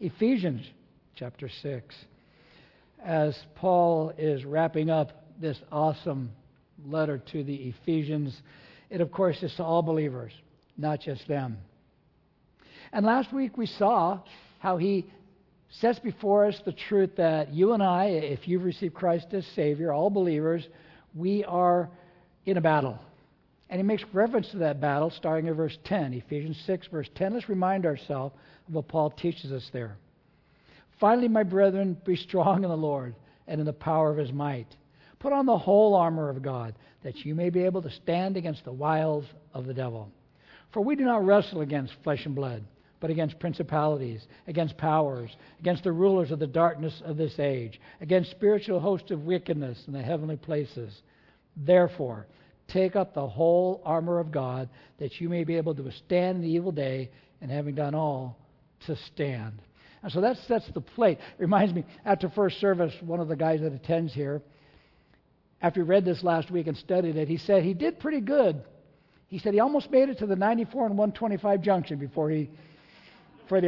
Ephesians chapter 6. As Paul is wrapping up this awesome letter to the Ephesians, it of course is to all believers, not just them. And last week we saw how he sets before us the truth that you and I, if you've received Christ as Savior, all believers, we are in a battle. And he makes reference to that battle starting in verse 10, Ephesians 6, verse 10. Let's remind ourselves of what Paul teaches us there. Finally, my brethren, be strong in the Lord and in the power of his might. Put on the whole armor of God, that you may be able to stand against the wiles of the devil. For we do not wrestle against flesh and blood, but against principalities, against powers, against the rulers of the darkness of this age, against spiritual hosts of wickedness in the heavenly places. Therefore, take up the whole armor of God, that you may be able to withstand the evil day, and having done all, to stand. And so that sets the plate. It reminds me, after first service, one of the guys that attends here, after he read this last week and studied it, he said he did pretty good. He said he almost made it to the 94 and 125 junction before he said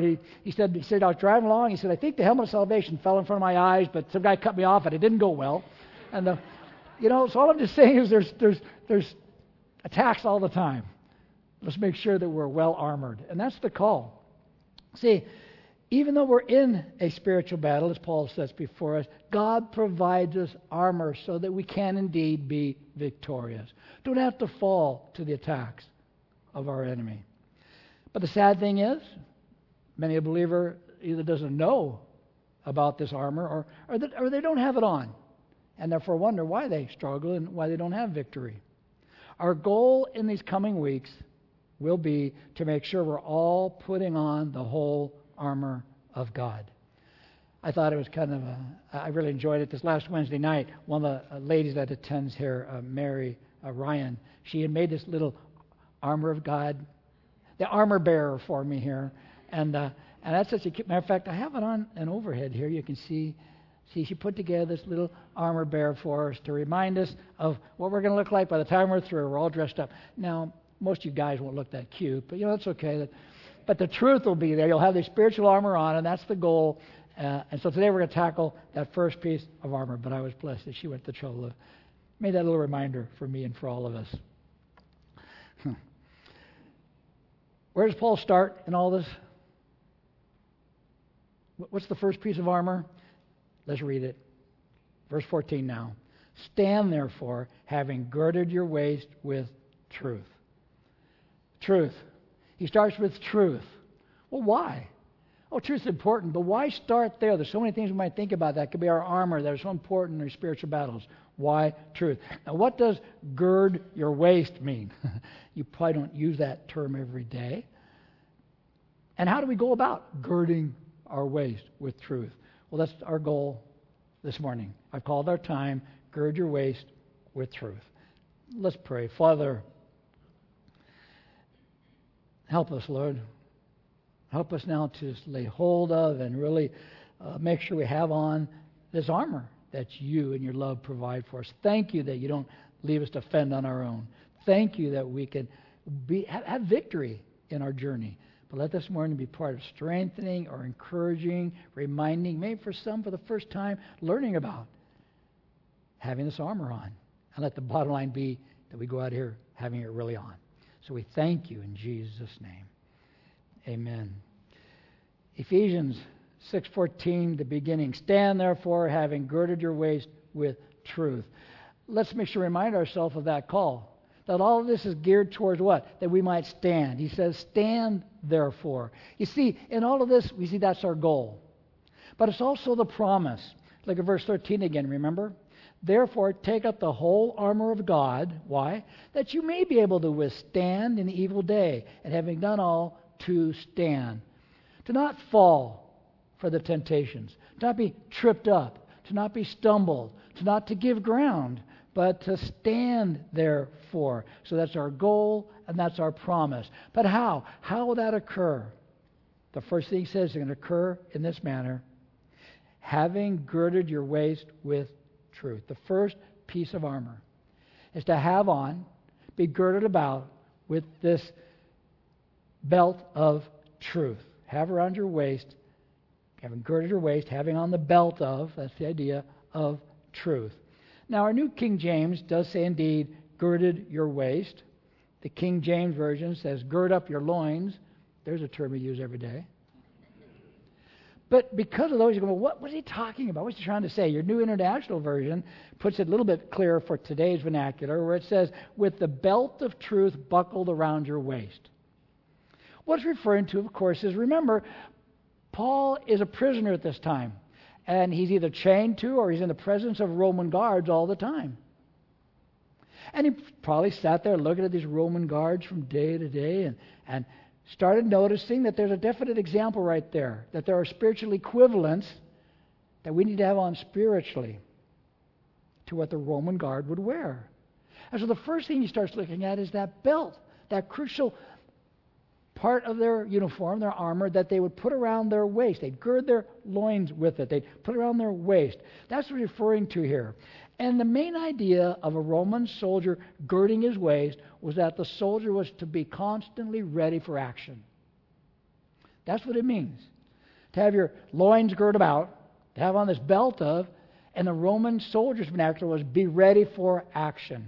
I was driving along. He said, I think the helmet of salvation fell in front of my eyes, but some guy cut me off and it didn't go well. And so all I'm just saying is there's attacks all the time. Let's make sure that we're well armored. And that's the call. See, even though we're in a spiritual battle, as Paul says before us, God provides us armor so that we can indeed be victorious. Don't have to fall to the attacks of our enemy. But the sad thing is, many a believer either doesn't know about this armor or they don't have it on, and therefore wonder why they struggle and why they don't have victory. Our goal in these coming weeks will be to make sure we're all putting on the whole armor of God. I thought it was I really enjoyed it. This last Wednesday night, one of the ladies that attends here, Mary Ryan, she had made this little armor of God, the armor bearer for me here. And that's such a cute. Matter of fact, I have it on an overhead here. You can see she put together this little armor bearer for us to remind us of what we're going to look like by the time we're through. We're all dressed up. Now, most of you guys won't look that cute, but that's okay. But the truth will be there. You'll have the spiritual armor on, and that's the goal. And so today we're going to tackle that first piece of armor. But I was blessed that she went to the trouble of made that little reminder for me and for all of us. Where does Paul start in all this? What's the first piece of armor? Let's read it. Verse 14 now. Stand therefore, having girded your waist with truth. Truth. He starts with truth. Well, why? Oh, truth's important, but why start there? There's so many things we might think about. That could be our armor that are so important in our spiritual battles. Why truth? Now, what does gird your waist mean? You probably don't use that term every day. And how do we go about girding our waist with truth? Well, that's our goal this morning. I've called our time, Gird Your Waist with Truth. Let's pray. Father, help us, Lord. Help us now to lay hold of and really make sure we have on this armor that you and your love provide for us. Thank you that you don't leave us to fend on our own. Thank you that we can have victory in our journey. But let this morning be part of strengthening or encouraging, reminding, maybe for some for the first time, learning about having this armor on. And let the bottom line be that we go out here having it really on. So we thank you in Jesus' name. Amen. Ephesians 6:14, the beginning. Stand therefore, having girded your waist with truth. Let's make sure we remind ourselves of that call. That all of this is geared towards what? That we might stand. He says, stand therefore. You see, in all of this, we see that's our goal. But it's also the promise. Look at verse 13 again, remember? Therefore, take up the whole armor of God. Why? That you may be able to withstand in the evil day, and having done all, to stand. To not fall for the temptations. To not be tripped up. To not be stumbled. To not to give ground. But to stand therefore. So that's our goal and that's our promise. But how? How will that occur? The first thing he says is going to occur in this manner. Having girded your waist with truth. The first piece of armor is to have on, be girded about with this belt of truth. Have around your waist Having girded your waist, having on the belt of, that's the idea, of truth. Now, our New King James does say indeed, girded your waist. The King James Version says, gird up your loins. There's a term we use every day. But because of those, you go, well, what is he talking about? What's he trying to say? Your New International Version puts it a little bit clearer for today's vernacular, where it says, with the belt of truth buckled around your waist. What it's referring to, of course, is, remember, Paul is a prisoner at this time. And he's either chained to or he's in the presence of Roman guards all the time. And he probably sat there looking at these Roman guards from day to day and started noticing that there's a definite example right there, that there are spiritual equivalents that we need to have on spiritually to what the Roman guard would wear. And so the first thing he starts looking at is that belt, that crucial part of their uniform, their armor, that they would put around their waist. They'd gird their loins with it. They'd put it around their waist. That's what he's referring to here. And the main idea of a Roman soldier girding his waist was that the soldier was to be constantly ready for action. That's what it means. To have your loins girded about, to have on this belt of, and the Roman soldier's vernacular was be ready for action.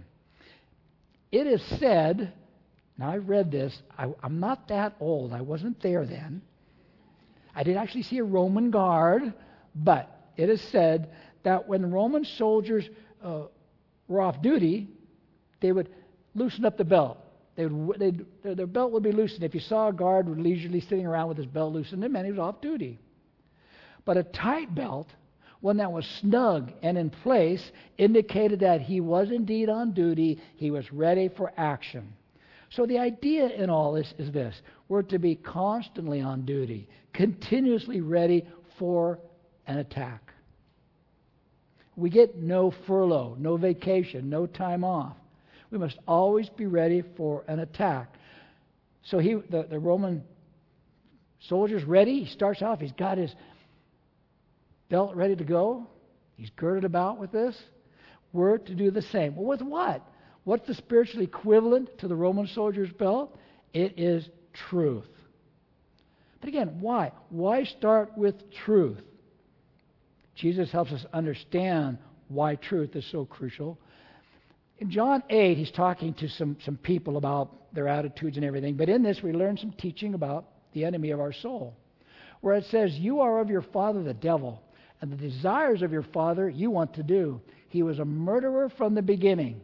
It is said, now I read this, I'm not that old, I wasn't there then. I didn't actually see a Roman guard, but it is said that when the Roman soldiers were off duty, they would loosen up the belt. Their belt would be loosened. If you saw a guard leisurely sitting around with his belt loosened, it meant he was off duty. But a tight belt, one that was snug and in place, indicated that he was indeed on duty. He was ready for action. So the idea in all this is this. We're to be constantly on duty, continuously ready for an attack. We get no furlough, no vacation, no time off. We must always be ready for an attack. So the Roman soldier's ready. He starts off. He's got his belt ready to go. He's girded about with this. We're to do the same. Well, with what? What's the spiritual equivalent to the Roman soldier's belt? It is truth. But again, why? Why start with truth? Jesus helps us understand why truth is so crucial. In John 8, he's talking to some people about their attitudes and everything. But in this, we learn some teaching about the enemy of our soul, where it says, you are of your father the devil, and the desires of your father you want to do. He was a murderer from the beginning,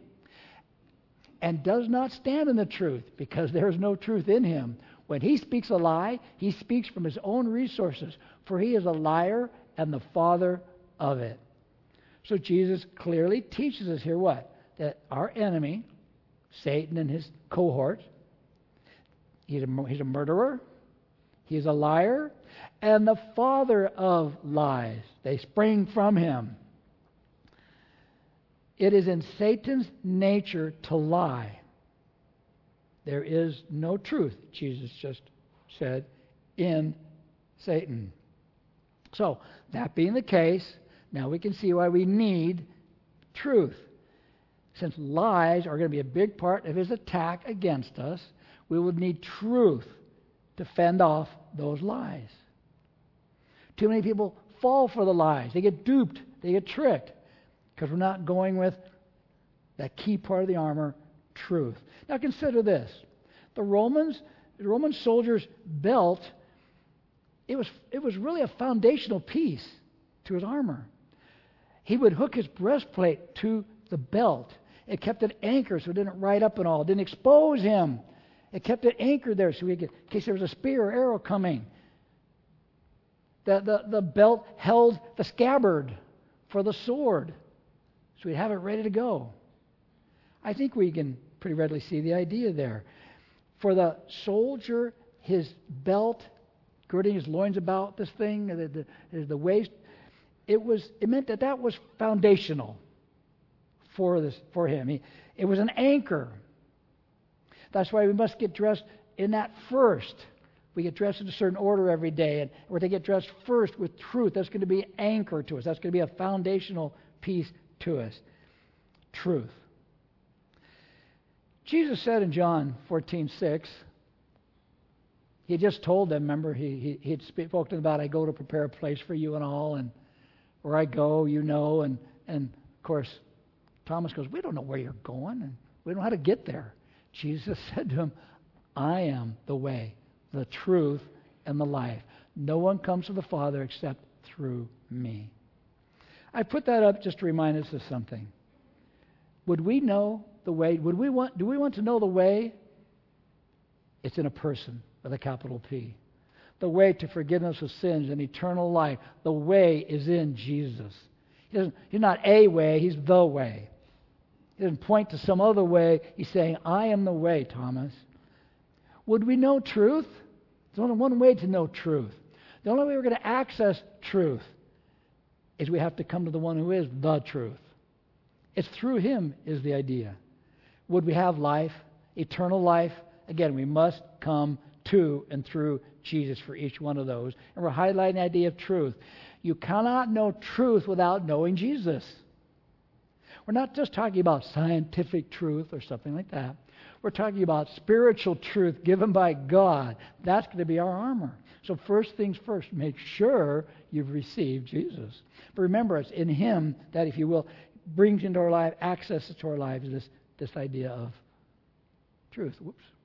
and does not stand in the truth, because there is no truth in him. When he speaks a lie, he speaks from his own resources, for he is a liar and the father of it. So Jesus clearly teaches us here what? That our enemy, Satan and his cohort, he's a murderer, he's a liar, and the father of lies. They spring from him. It is in Satan's nature to lie. There is no truth, Jesus just said, in Satan. So, that being the case, now we can see why we need truth. Since lies are going to be a big part of his attack against us, we would need truth to fend off those lies. Too many people fall for the lies. They get duped. They get tricked because we're not going with that key part of the armor, truth. Now consider this. The Roman soldier's belt, it was really a foundational piece to his armor. He would hook his breastplate to the belt. It kept it anchored so it didn't ride up and all. It didn't expose him. It kept it anchored there so he could, in case there was a spear or arrow coming. The belt held the scabbard for the sword, so he'd have it ready to go. I think we can pretty readily see the idea there. For the soldier, his belt, girding his loins about this thing, the waist, it meant that was foundational for him. It was an anchor. That's why we must get dressed in that first. We get dressed in a certain order every day, and we're to get dressed first with truth. That's going to be an anchor to us. That's going to be a foundational piece to us. Truth. Jesus said in John 14:6, He just told them, remember, he'd spoken about, I go to prepare a place for you and all, and where I go, you know, and of course, Thomas goes, we don't know where you're going, and we don't know how to get there. Jesus said to him, I am the way, the truth, and the life. No one comes to the Father except through me. I put that up just to remind us of something. Would we know the way? Do we want to know the way? It's in a person with a capital P. The way to forgiveness of sins and eternal life. The way is in Jesus. He's not a way, he's the way. He doesn't point to some other way. He's saying, I am the way, Thomas. Would we know truth? There's only one way to know truth. The only way we're going to access truth is we have to come to the one who is the truth. It's through him is the idea. Would we have life, eternal life? Again, we must come to and through Jesus for each one of those. And we're highlighting the idea of truth. You cannot know truth without knowing Jesus. We're not just talking about scientific truth or something like that. We're talking about spiritual truth given by God. That's going to be our armor. So first things first, make sure you've received Jesus. But remember, it's in him that, if you will, brings into our life, access to our lives, this idea of truth.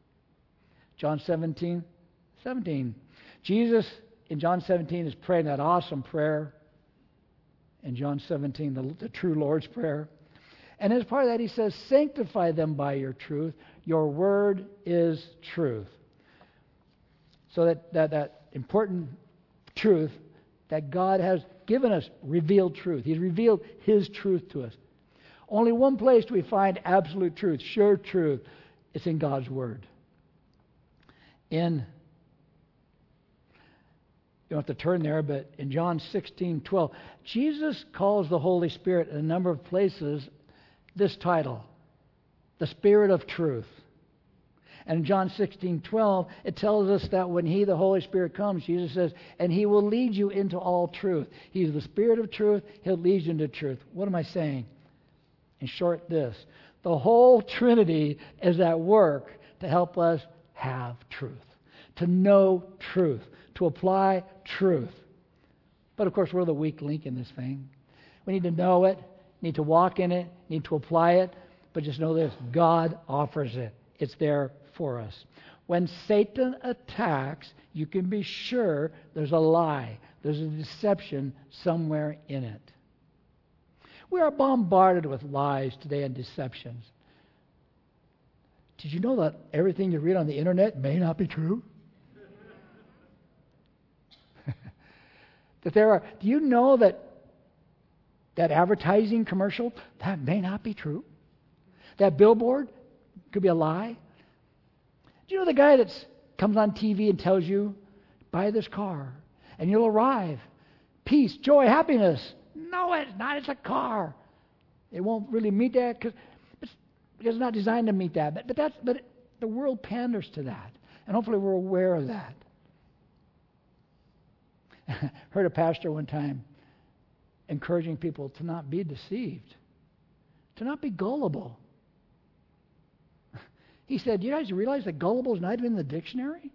John 17. Jesus, in John 17, is praying that awesome prayer. In John 17, the true Lord's Prayer. And as part of that, he says, sanctify them by your truth. Your word is truth. So that important truth that God has given us, revealed truth. He's revealed his truth to us. Only one place do we find absolute truth, sure truth. It's in God's word. You don't have to turn there, but in John 16:12, Jesus calls the Holy Spirit in a number of places this title, the Spirit of Truth. And in John 16:12, it tells us that when he, the Holy Spirit, comes, Jesus says, and he will lead you into all truth. He's the Spirit of truth. He'll lead you into truth. What am I saying? In short, this. The whole Trinity is at work to help us have truth, to know truth, to apply truth. But of course, we're the weak link in this thing. We need to know it, need to walk in it, need to apply it, but just know this, God offers it. It's there for us. When Satan attacks, you can be sure there's a lie, there's a deception somewhere in it. We are bombarded with lies today and deceptions. Did you know that everything you read on the internet may not be true? Do you know that advertising commercial, that may not be true? That billboard could be a lie? Do you know the guy that comes on TV and tells you, buy this car and you'll arrive? Peace, joy, happiness. No, it's not. It's a car. It won't really meet that because it's not designed to meet that. But the world panders to that. And hopefully we're aware of that. Heard a pastor one time encouraging people to not be deceived, to not be gullible. He said, you guys realize that gullible is not even in the dictionary?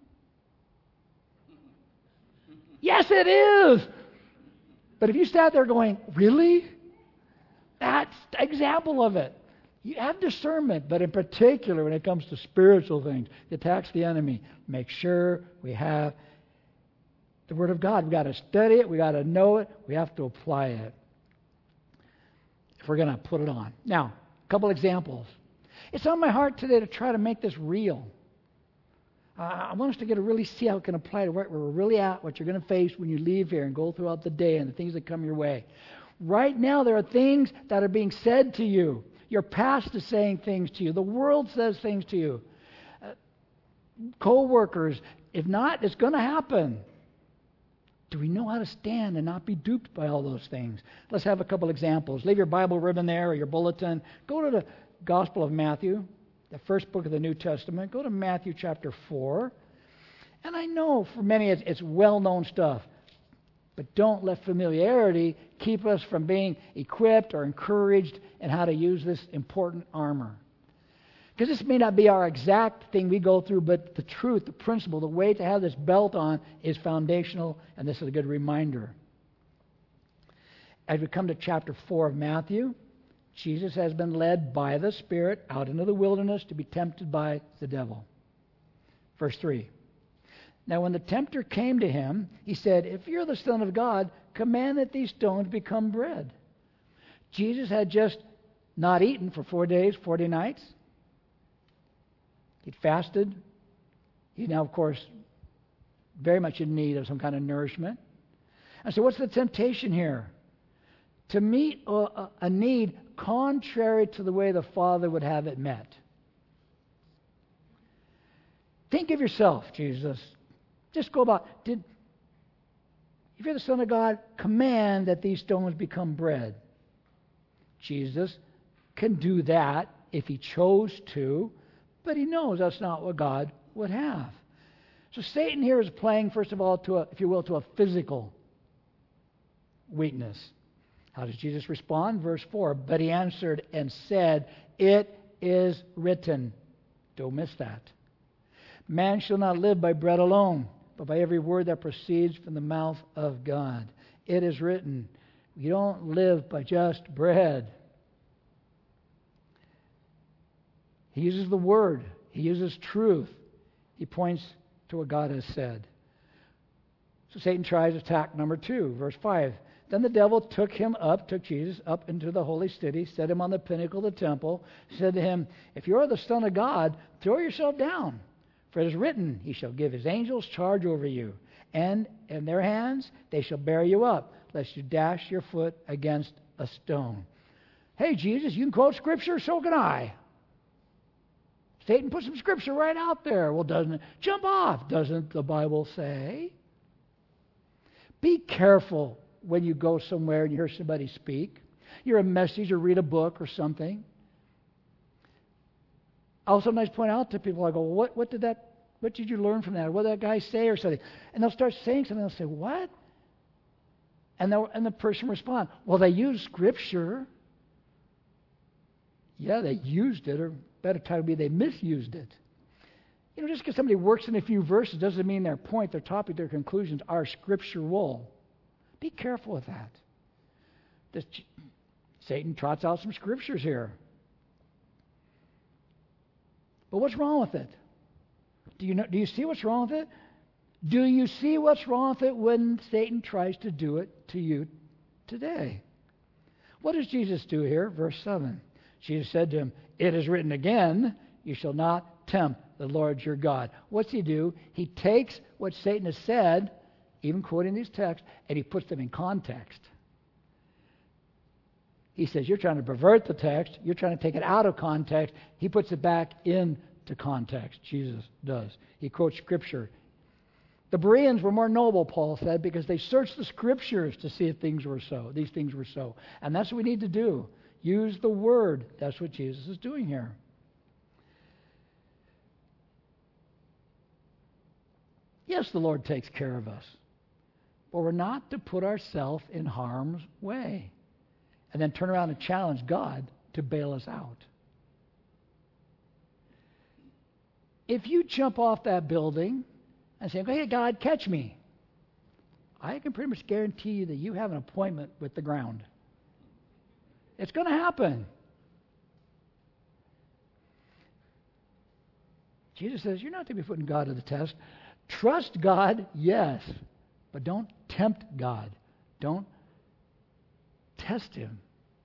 Yes, it is! But if you sat there going, really? That's the example of it. You have discernment, but in particular when it comes to spiritual things, the attacks of the enemy, make sure we have the Word of God. We've got to study it. We've got to know it. We have to apply it if we're going to put it on. Now, a couple examples. It's on my heart today to try to make this real. I want us to get to really see how it can apply to where we're really at, what you're going to face when you leave here and go throughout the day and the things that come your way. Right now, there are things that are being said to you. Your past is saying things to you. The world says things to you. Co-workers, if not, it's going to happen. Do we know how to stand and not be duped by all those things? Let's have a couple examples. Leave your Bible ribbon there or your bulletin. Go to the Gospel of Matthew, the first book of the New Testament. Go to Matthew chapter 4. And I know for many it's well-known stuff. But don't let familiarity keep us from being equipped or encouraged in how to use this important armor. Because this may not be our exact thing we go through, but the truth, the principle, the way to have this belt on is foundational, and this is a good reminder. As we come to chapter 4 of Matthew, Jesus has been led by the Spirit out into the wilderness to be tempted by the devil. Verse 3. Now when the tempter came to him, he said, "If you're the Son of God, command that these stones become bread." Jesus had just not eaten for 4 days, 40 nights. He'd fasted. He's now, of course, very much in need of some kind of nourishment. And so what's the temptation here? To meet a need contrary to the way the Father would have it met. Think of yourself, Jesus. Just go about. If you're the Son of God, command that these stones become bread. Jesus can do that if he chose to, but he knows that's not what God would have. So Satan here is playing, first of all, to a physical weakness. How does Jesus respond? Verse 4, "But he answered and said, 'It is written.'" Don't miss that. "Man shall not live by bread alone, but by every word that proceeds from the mouth of God. It is written." You don't live by just bread. He uses the word. He uses truth. He points to what God has said. So Satan tries attack number 2, verse 5. "Then the devil took Jesus up into the holy city, set him on the pinnacle of the temple, said to him, 'If you are the Son of God, throw yourself down. For it is written, he shall give his angels charge over you, and in their hands they shall bear you up, lest you dash your foot against a stone.'" Hey, Jesus, you can quote Scripture, so can I. Satan put some Scripture right out there. Well, doesn't it? Jump off. Doesn't the Bible say? Be careful when you go somewhere and you hear somebody speak. You hear a message or read a book or something. I'll sometimes point out to people, I go, what did you learn from that? Or what did that guy say or something? And they'll start saying something, they'll say, "What?" And the person will respond, "Well, they used Scripture." Yeah, they used it, or better title would be they misused it. Just because somebody works in a few verses doesn't mean their point, their topic, their conclusions are scriptural. Be careful with that. Satan trots out some scriptures here. But what's wrong with it? Do you see what's wrong with it? Do you see what's wrong with it when Satan tries to do it to you today? What does Jesus do here? Verse 7. Jesus said to him, "It is written again, you shall not tempt the Lord your God." What's he do? He takes what Satan has said, even quoting these texts, and he puts them in context. He says, you're trying to pervert the text. You're trying to take it out of context. He puts it back into context. Jesus does. He quotes Scripture. The Bereans were more noble, Paul said, because they searched the Scriptures to see if things were so. These things were so. And that's what we need to do. Use the Word. That's what Jesus is doing here. Yes, the Lord takes care of us. But we're not to put ourselves in harm's way and then turn around and challenge God to bail us out. If you jump off that building and say, "Hey, God, catch me," I can pretty much guarantee you that you have an appointment with the ground. It's going to happen. Jesus says, you're not to be putting God to the test. Trust God, yes, but don't tempt God. Don't test Him.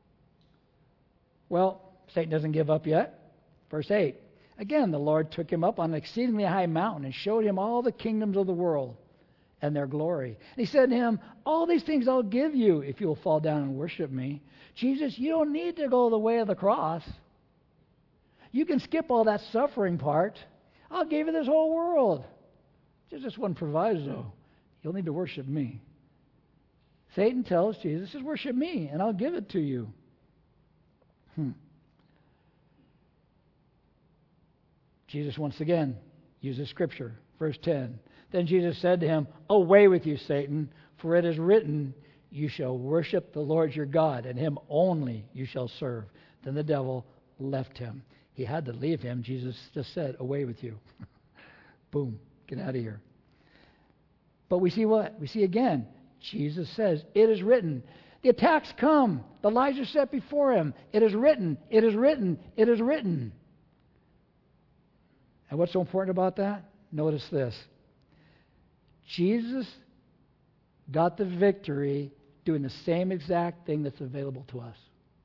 Well, Satan doesn't give up yet. Verse 8. Again, the Lord took him up on an exceedingly high mountain and showed him all the kingdoms of the world and their glory. And he said to him, "All these things I'll give you if you will fall down and worship me." Jesus, you don't need to go the way of the cross. You can skip all that suffering part. I'll give you this whole world. Just this one proviso. You'll need to worship me. Satan tells Jesus, "Just worship me, and I'll give it to you." Jesus once again uses Scripture. Verse 10. Then Jesus said to him, "Away with you, Satan, for it is written, you shall worship the Lord your God, and him only you shall serve." Then the devil left him. He had to leave him. Jesus just said, away with you. Boom, get out of here. But we see what? We see again, Jesus says, it is written. The attacks come. The lies are set before him. It is written. It is written. It is written. And what's so important about that? Notice this. Jesus got the victory doing the same exact thing that's available to us.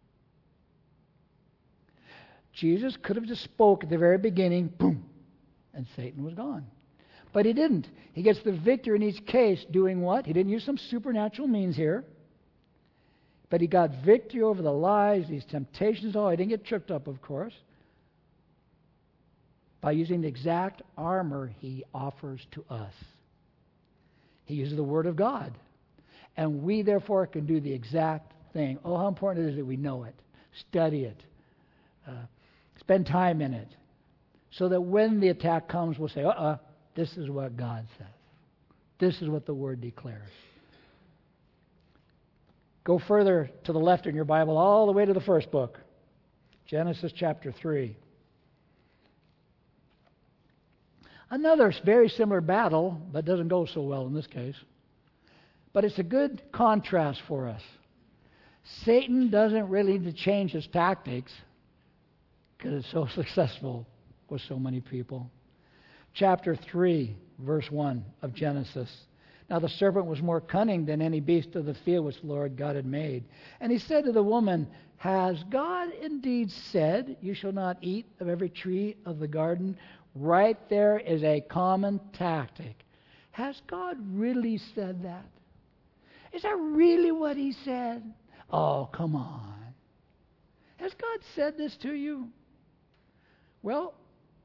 Jesus could have just spoke at the very beginning, boom, and Satan was gone. But he didn't. He gets the victory in each case doing what? He didn't use some supernatural means here. But he got victory over the lies, these temptations. Oh, he didn't get tripped up, of course. By using the exact armor he offers to us. He uses the Word of God. And we, therefore, can do the exact thing. Oh, how important it is that we know it, study it, spend time in it, so that when the attack comes, we'll say, this is what God says. This is what the Word declares. Go further to the left in your Bible, all the way to the first book, Genesis chapter 3. Another very similar battle, but doesn't go so well in this case. But it's a good contrast for us. Satan doesn't really need to change his tactics because it's so successful with so many people. Chapter 3, verse 1 of Genesis. Now the serpent was more cunning than any beast of the field which the Lord God had made. And he said to the woman, has God indeed said, you shall not eat of every tree of the garden? Right there is a common tactic. Has God really said that? Is that really what he said? Oh, come on. Has God said this to you? Well,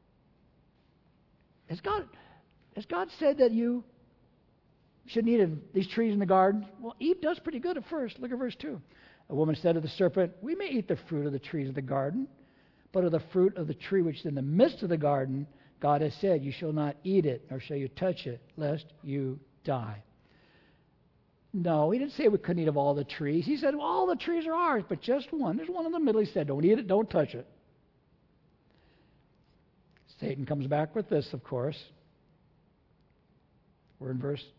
has God said that you shouldn't eat of these trees in the garden? Well, Eve does pretty good at first. Look at verse 2. A woman said to the serpent, we may eat the fruit of the trees of the garden, but of the fruit of the tree which is in the midst of the garden, God has said, you shall not eat it, nor shall you touch it, lest you die. No, he didn't say we couldn't eat of all the trees. He said, well, all the trees are ours, but just one. There's one in the middle. He said, don't eat it, don't touch it. Satan comes back with this, of course. We're in verse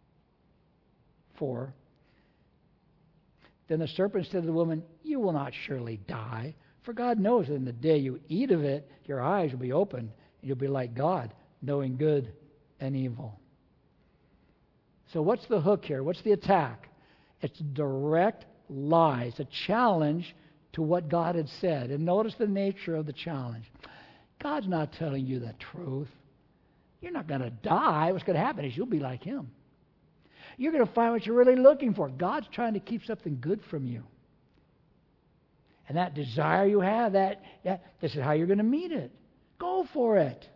4. Then the serpent said to the woman, you will not surely die, for God knows that in the day you eat of it, your eyes will be opened, and you'll be like God, knowing good and evil. So what's the hook here? What's the attack? It's direct lies, a challenge to what God had said. And notice the nature of the challenge. God's not telling you the truth. You're not going to die. What's going to happen is you'll be like him. You're going to find what you're really looking for. God's trying to keep something good from you. And that desire you have, this is how you're going to meet it. Go for it.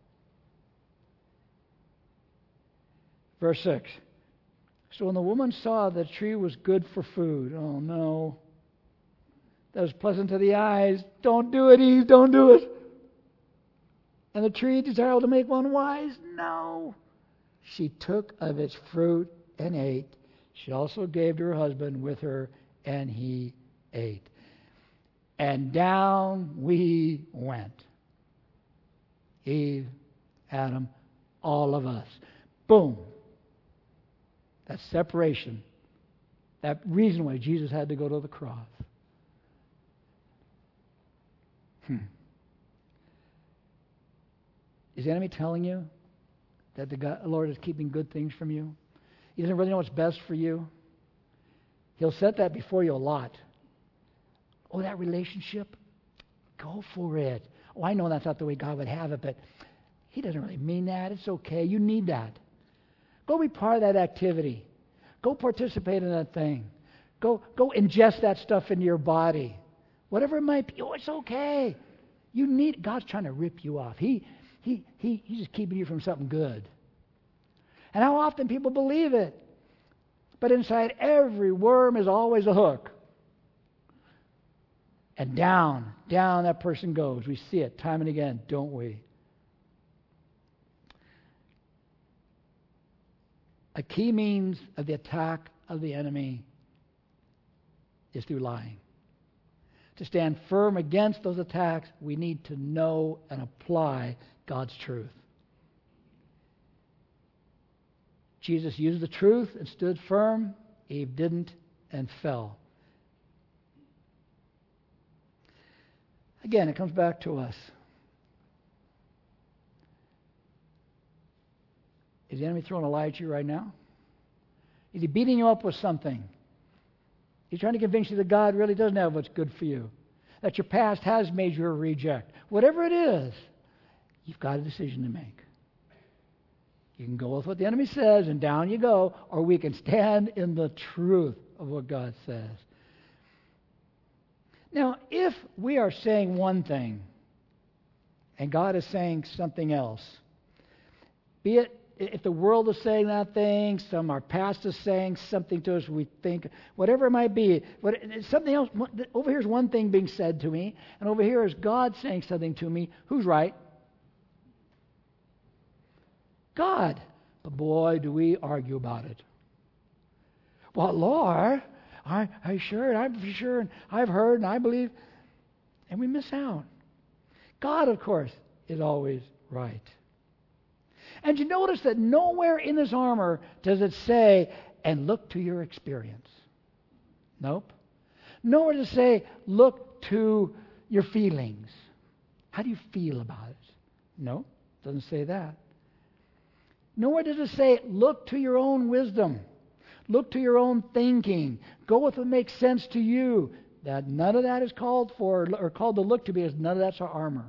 Verse 6. So when the woman saw the tree was good for food, oh no, that was pleasant to the eyes. Don't do it, Eve, don't do it. And the tree desirable to make one wise, no. She took of its fruit and ate. She also gave to her husband with her, and he ate. And down we went. Eve, Adam, all of us. Boom. That separation. That reason why Jesus had to go to the cross. Is the enemy telling you that the Lord is keeping good things from you? He doesn't really know what's best for you? He'll set that before you a lot. Oh, that relationship? Go for it. Oh, I know that's not the way God would have it, but he doesn't really mean that. It's okay. You need that. Go be part of that activity. Go participate in that thing. Go ingest that stuff into your body. Whatever it might be. Oh, it's okay. You need. God's trying to rip you off. He's just keeping you from something good. And how often people believe it. But inside every worm is always a hook. And down that person goes. We see it time and again, don't we? A key means of the attack of the enemy is through lying. To stand firm against those attacks, we need to know and apply God's truth. Jesus used the truth and stood firm. Eve didn't and fell. Again, it comes back to us. Is the enemy throwing a lie at you right now? Is he beating you up with something? He's trying to convince you that God really doesn't have what's good for you, that your past has made you a reject. Whatever it is, you've got a decision to make. You can go with what the enemy says, and down you go, or we can stand in the truth of what God says. Now, if we are saying one thing, and God is saying something else, be it if the world is saying that thing, our past is saying something to us, we think, whatever it might be, something else, over here is one thing being said to me, and over here is God saying something to me, who's right? God. But boy, do we argue about it. Well, Lord, I'm sure, and I've heard, and I believe, and we miss out. God, of course, is always right. And you notice that nowhere in this armor does it say, and look to your experience. Nope. Nowhere does it say, look to your feelings. How do you feel about it? No, it doesn't say that. Nowhere does it say, look to your own wisdom. Look to your own thinking. Go with what makes sense to you. That none of that is called for, or called to look to, because none of that's our armor.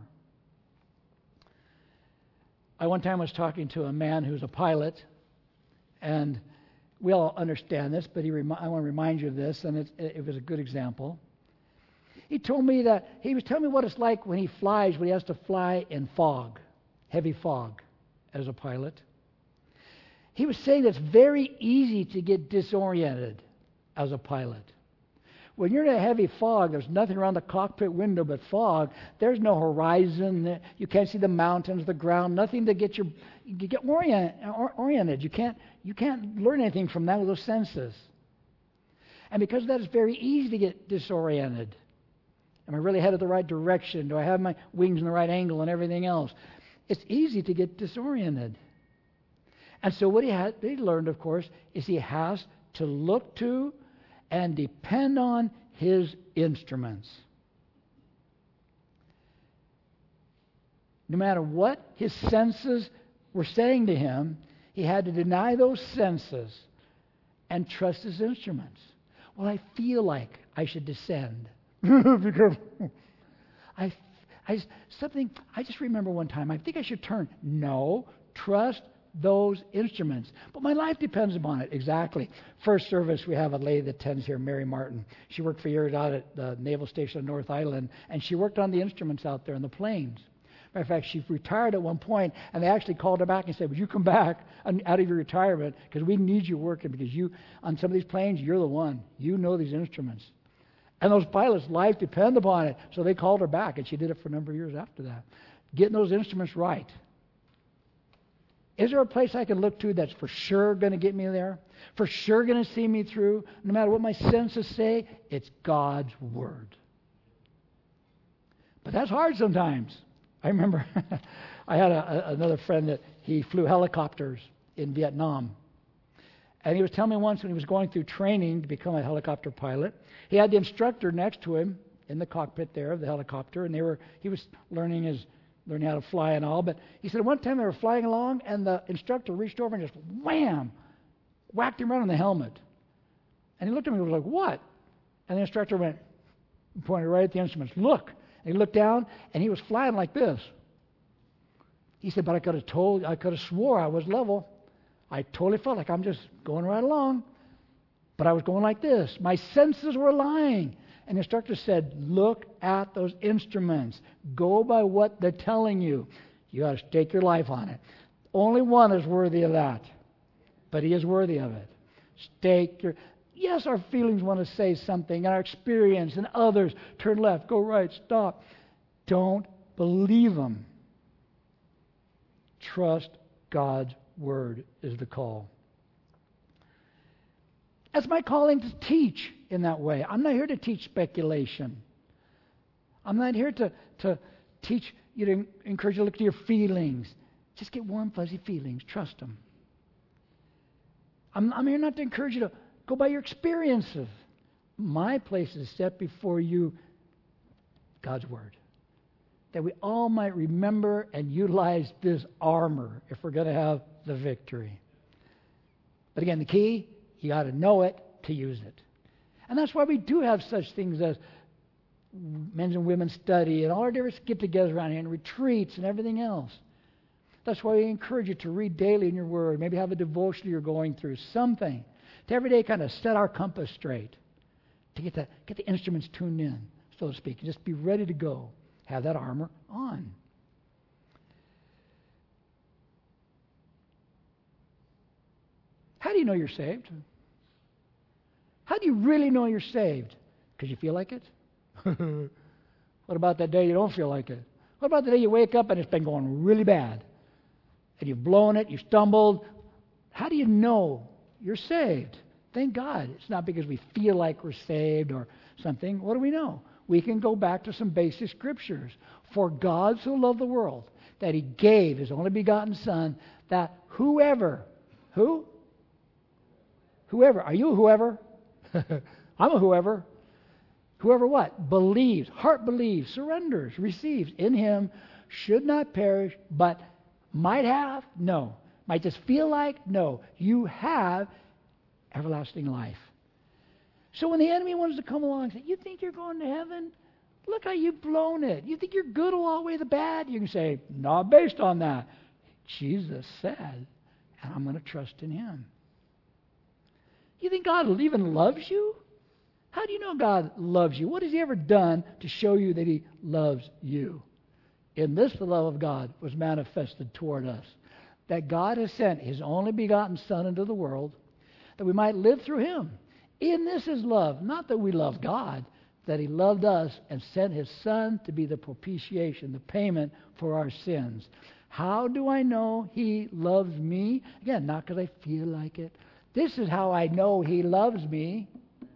I one time was talking to a man who's a pilot, and we all understand this, but I want to remind you of this, and it was a good example. He was telling me what it's like when he flies, when he has to fly in fog, heavy fog, as a pilot. He was saying that it's very easy to get disoriented as a pilot. When you're in a heavy fog, there's nothing around the cockpit window but fog. There's no horizon. You can't see the mountains, the ground, nothing to get you get oriented. You can't learn anything from that with those senses. And because of that, it's very easy to get disoriented. Am I really headed the right direction? Do I have my wings in the right angle and everything else? It's easy to get disoriented. And so what he learned, of course, is he has to look to and depend on his instruments. No matter what his senses were saying to him, he had to deny those senses and trust his instruments. Well, I feel like I should descend. Because I just remember one time, I think I should turn. No, trust those instruments. But my life depends upon it. Exactly. First service, we have a lady that attends here, Mary Martin. She worked for years out at the Naval Station of North Island, and she worked on the instruments out there in the planes. Matter of fact, she retired at one point, and they actually called her back and said, would you come back out of your retirement, because we need you working, because you, on some of these planes, you're the one. You know these instruments. And those pilots' life depend upon it. So they called her back, and she did it for a number of years after that. Getting those instruments right. Is there a place I can look to that's for sure going to get me there? For sure going to see me through? No matter what my senses say, it's God's Word. But that's hard sometimes. I remember I had another friend that he flew helicopters in Vietnam. And he was telling me once when he was going through training to become a helicopter pilot, he had the instructor next to him in the cockpit there of the helicopter, and he was learning how to fly and all. But he said one time they were flying along, and the instructor reached over and just wham, whacked him right on the helmet. And he looked at me and was like, "What?" And the instructor pointed right at the instruments. "Look." And he looked down, and he was flying like this. He said, "But I could have swore I was level. I totally felt like I'm just going right along. But I was going like this. My senses were lying." And the instructor said, "Look at those instruments. Go by what they're telling you. You got to stake your life on it. Only one is worthy of that. But he is worthy of it. Stake your... Yes, our feelings want to say something, and our experience, and others. Turn left, go right, stop. Don't believe them. Trust God's Word is the call. That's my calling to teach in that way. I'm not here to teach speculation. I'm not here to teach you, to encourage you to look to your feelings. Just get warm, fuzzy feelings. Trust them. I'm here not to encourage you to go by your experiences. My place is set before you God's Word, that we all might remember and utilize this armor if we're going to have the victory. But again, the key, you got to know it to use it. And that's why we do have such things as men's and women's study and all our different get-togethers around here and retreats and everything else. That's why we encourage you to read daily in your Word, maybe have a devotion you're going through, something to every day kind of set our compass straight, to get the instruments tuned in, so to speak, and just be ready to go. Have that armor on. How do you know you're saved? How do you really know you're saved? Because you feel like it? What about that day you don't feel like it? What about the day you wake up and it's been going really bad? And you've blown it, you stumbled. How do you know you're saved? Thank God. It's not because we feel like we're saved or something. What do we know? We can go back to some basic scriptures. For God so loved the world that He gave His only begotten Son, that whoever, who? Whoever. Are you a whoever? I'm a whoever. Whoever what? Believes. Heart believes, surrenders, receives in Him, should not perish, but might have? No. Might just feel like? No. You have everlasting life. So when the enemy wants to come along and say, you think you're going to heaven? Look how you've blown it. You think you're good will outweigh the bad? You can say, not based on that. Jesus said, and I'm going to trust in Him. You think God even loves you? How do you know God loves you? What has He ever done to show you that He loves you? In this, the love of God was manifested toward us, that God has sent His only begotten Son into the world, that we might live through Him. In this is love, not that we love God, that He loved us and sent His Son to be the propitiation, the payment for our sins. How do I know He loves me? Again, not because I feel like it. This is how I know He loves me.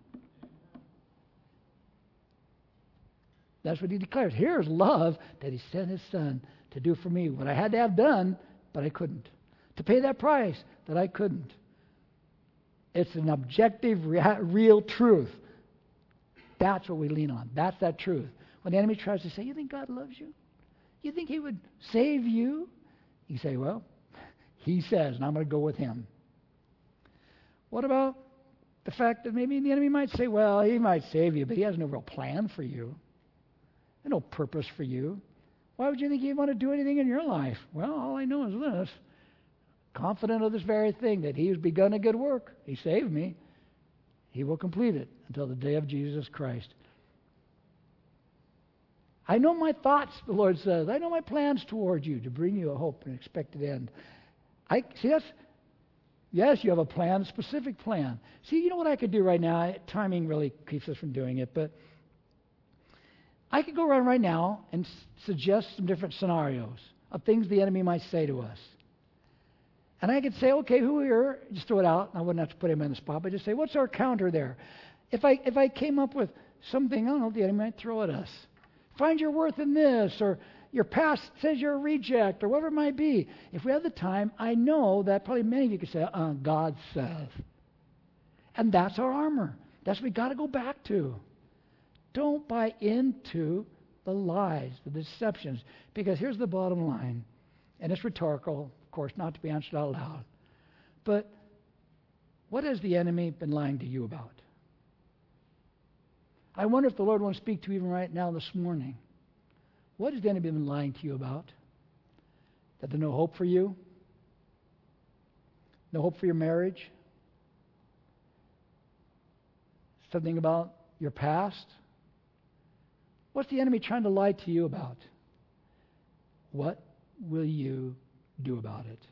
That's what He declares. Here's love, that He sent His Son to do for me what I had to have done, but I couldn't. To pay that price that I couldn't. It's an objective, real truth. That's what we lean on. That's that truth. When the enemy tries to say, you think God loves you? You think He would save you? You say, well, He says, and I'm going to go with Him. What about the fact that maybe the enemy might say, well, He might save you, but He has no real plan for you. There's no purpose for you. Why would you think He'd want to do anything in your life? Well, all I know is this. Confident of this very thing, that He has begun a good work. He saved me. He will complete it until the day of Jesus Christ. I know my thoughts, the Lord says. I know my plans toward you to bring you a hope and expected end. Yes, you have a plan, a specific plan. See, you know what I could do right now? Timing really keeps us from doing it, but I could go around right now and suggest some different scenarios of things the enemy might say to us. And I could say, okay, who here, just throw it out. I wouldn't have to put him in the spot, but just say, what's our counter there? If I came up with something, I don't know, the enemy might throw at us. Find your worth in this, or your past says you're a reject, or whatever it might be. If we have the time, I know that probably many of you could say, God says. And that's our armor. That's what we got to go back to. Don't buy into the lies, the deceptions, because here's the bottom line, and it's rhetorical, of course, not to be answered out loud. But what has the enemy been lying to you about? I wonder if the Lord wants to speak to you even right now this morning. What has the enemy been lying to you about? That there's no hope for you? No hope for your marriage? Something about your past? What's the enemy trying to lie to you about? What will you do about it?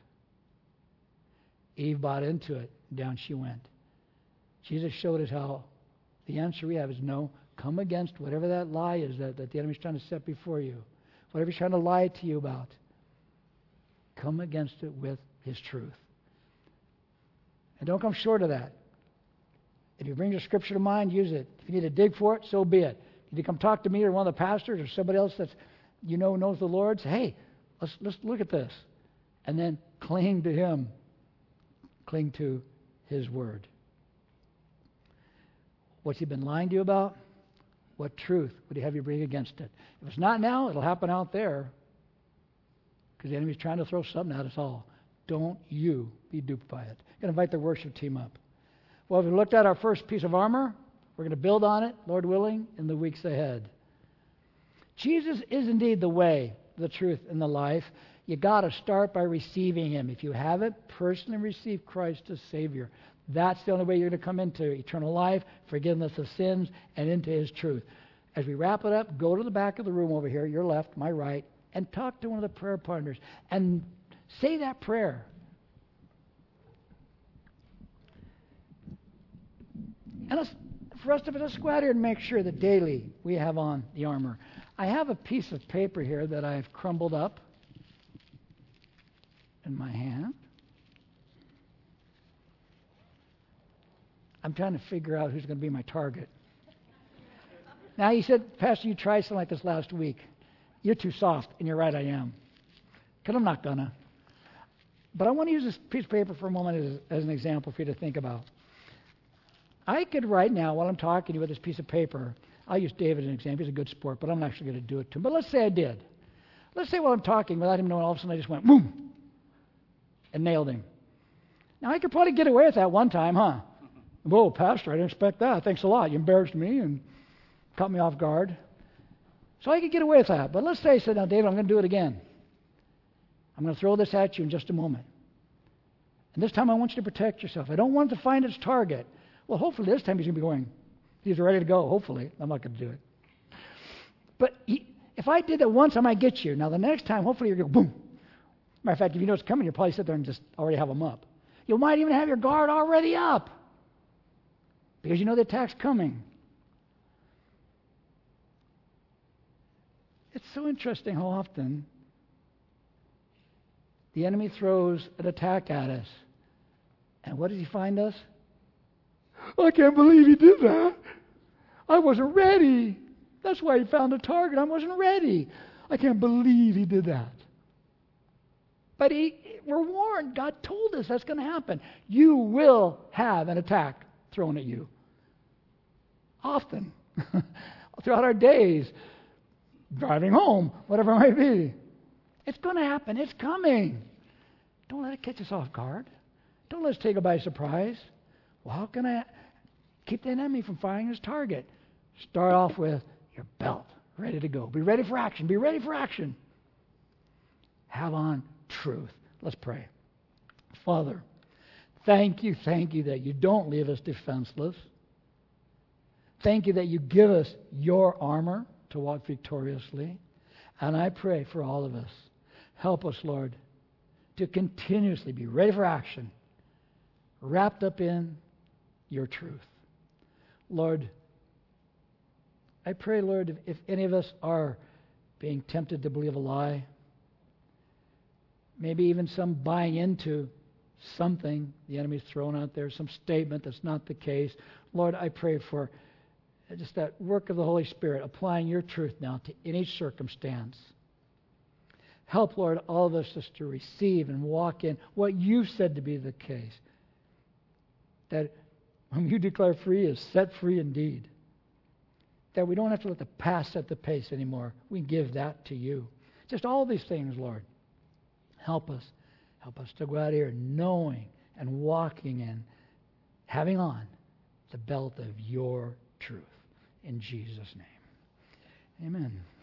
Eve bought into it. Down she went. Jesus showed us how the answer we have is no. Come against whatever that lie is that the enemy's trying to set before you. Whatever he's trying to lie to you about. Come against it with His truth. And don't come short of that. If you bring the Scripture to mind, use it. If you need to dig for it, so be it. You come talk to me or one of the pastors or somebody else that's knows the Lord. Say, hey, let's look at this. And then cling to Him. Cling to His Word. What's He been lying to you about? What truth would He have you bring against it? If it's not now, it'll happen out there. Because the enemy's trying to throw something at us all. Don't you be duped by it. I'm going to invite the worship team up. Well, we looked at our first piece of armor. We're going to build on it, Lord willing, in the weeks ahead. Jesus is indeed the way, the truth, and the life. You got to start by receiving Him. If you haven't personally received Christ as Savior, that's the only way you're going to come into eternal life, forgiveness of sins, and into His truth. As we wrap it up, go to the back of the room over here, your left, my right, and talk to one of the prayer partners and say that prayer. And for us to just go out here and make sure that daily we have on the armor. I have a piece of paper here that I've crumbled up in my hand. I'm trying to figure out who's going to be my target. Now, you said, Pastor, you tried something like this last week. You're too soft, and you're right, I am. Because I'm not gonna. But I want to use this piece of paper for a moment as an example for you to think about. I could right now, while I'm talking to you with this piece of paper, I'll use David as an example. He's a good sport, but I'm not actually going to do it to him. But let's say I did. Let's say while I'm talking, without him knowing, all of a sudden I just went, boom, and nailed him. Now, I could probably get away with that one time, huh? Whoa, Pastor, I didn't expect that. Thanks a lot. You embarrassed me and caught me off guard. So I could get away with that. But let's say I said, now, David, I'm going to do it again. I'm going to throw this at you in just a moment. And this time I want you to protect yourself. I don't want it to find its target. Well, hopefully this time he's going to be going, he's ready to go, hopefully. I'm not going to do it. But if I did that once, I might get you. Now, the next time, hopefully you're going to go, boom. Matter of fact, if you know it's coming, you'll probably sit there and just already have them up. You might even have your guard already up because you know the attack's coming. It's so interesting how often the enemy throws an attack at us. And what does he find us? I can't believe he did that. I wasn't ready. That's why he found a target. I wasn't ready. I can't believe he did that. But we're warned. God told us that's going to happen. You will have an attack thrown at you. Often. Throughout our days. Driving home. Whatever it might be. It's going to happen. It's coming. Don't let it catch us off guard. Don't let us take it by surprise. Well, how can I keep the enemy from firing his target? Start off with your belt. Ready to go. Be ready for action. Be ready for action. Have on truth. Let's pray. Father, thank you that you don't leave us defenseless. Thank you that you give us your armor to walk victoriously. And I pray for all of us. Help us, Lord, to continuously be ready for action, wrapped up in your truth. Lord, I pray, Lord, if any of us are being tempted to believe a lie, maybe even some buying into something the enemy's thrown out there, some statement that's not the case, Lord, I pray for just that work of the Holy Spirit, applying your truth now to any circumstance. Help, Lord, all of us just to receive and walk in what you said to be the case. That whom you declare free is set free indeed. That we don't have to let the past set the pace anymore. We give that to you. Just all these things, Lord. Help us. Help us to go out here knowing and walking in, having on the belt of your truth. In Jesus' name. Amen.